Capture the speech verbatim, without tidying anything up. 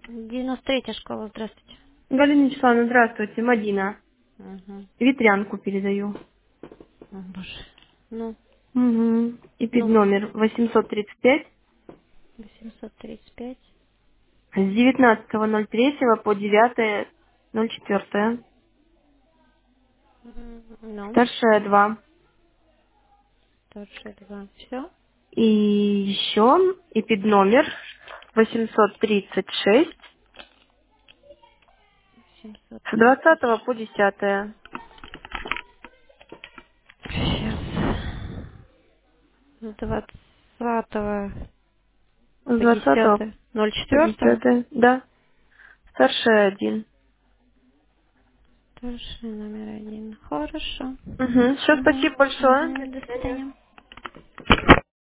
девяносто третья школа, здравствуйте. Галина Вячеславовна, здравствуйте, Мадина. Угу. Ветрянку передаю. О, боже. Ну, Угу. И пид ну, номер восемьсот тридцать пять восемьсот тридцать пять. с девятнадцатого ноль третьего по девятое ноль четвёртое. М, Ну, Старшая два. тоже два. Все? И еще и пид номер восемьсот тридцать шесть семьсот с тридцать двадцатого по десятое. Сейчас. С двадцатого С по двадцатого десятое. Ноль по четвертого. десятое. Да. Старшая один. Тоже номер один. Хорошо. Угу. Все, Угу. спасибо большое. До Угу. До свидания. свидания.